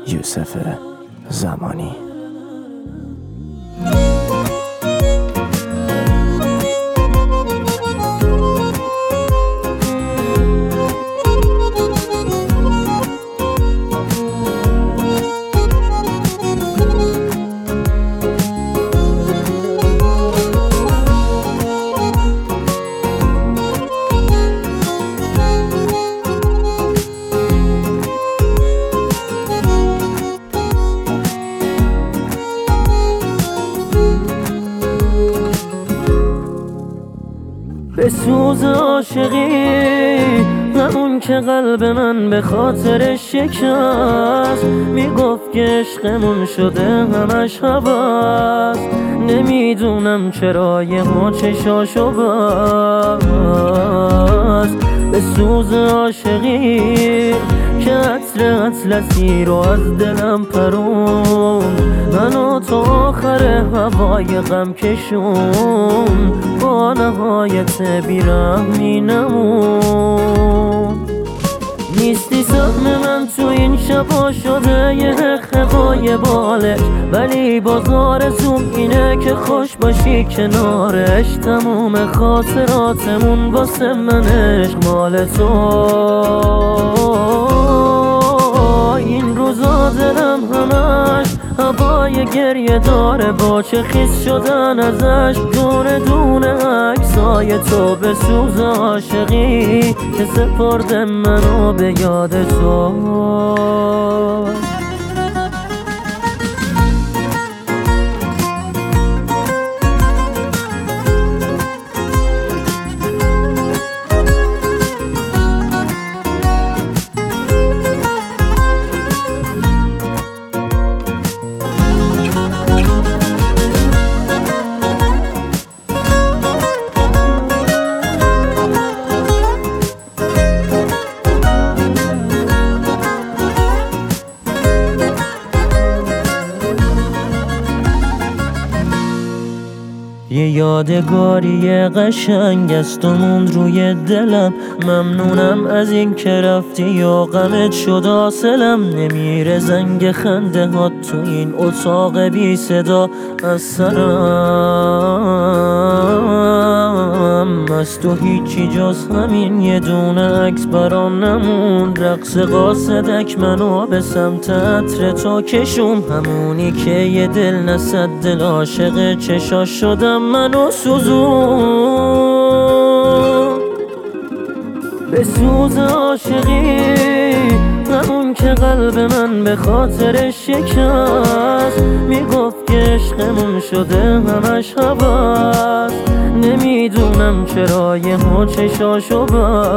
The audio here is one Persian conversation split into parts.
یوسف زمانی. به سوز عاشقی همون که قلب من به خاطر شکست، میگفت که عشقمون شده همش هوس. نمیدونم چرا یهو چشاشو بست. به سوز عاشقی که عطر اطلسی رو از دلم پرون، منو تا آخر هوای غم کشون، با نهایت بیرحمی نمون. نیستی سهم من تو این شبا شده یه خقای بالش، ولی باز آرزوم اینه که خوش باشی کنارش. تموم خاطراتمون واسه من عشق مال تو. این روزا دلم همش هوای گریه داره، با چه خیس شدن ازش دونه دونه عکسای تو. به سوز عاشقی که سپرده منو به یاد تو. یه یادگاری قشنگ است و موند روی دلم. ممنونم از این که رفتی و غمت شد حاصلم. نمیره زنگ خنده ها تو این اتاق بی صدا از سرم. از تو هیچی جز همین یه دونه عکس برام نموند. رقص قاصدک منو به سمت عطر تو کشون، همونی که یه دل نصد دل عاشق چشاش شدم منو سوزون. به سوز عاشقی همون که قلب من به خاطر شکست، میگفت که عشقمون شده همش هوس. نمیدونم چرا یهو چشاشو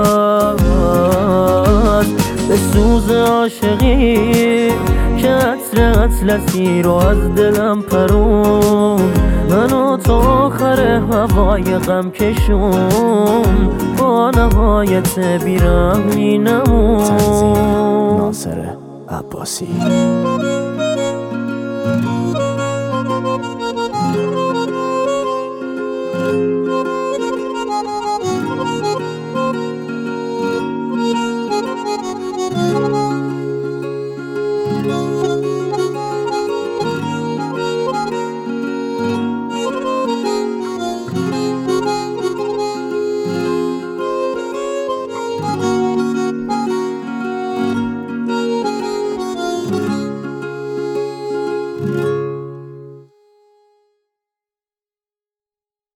بست. به سوز عاشقی که عطر اطلسی رو از دلم پرون، منو تا آخر هوای غم کشون، با نهایت بیرحمی نمون. تنظیم ناصر عباسی.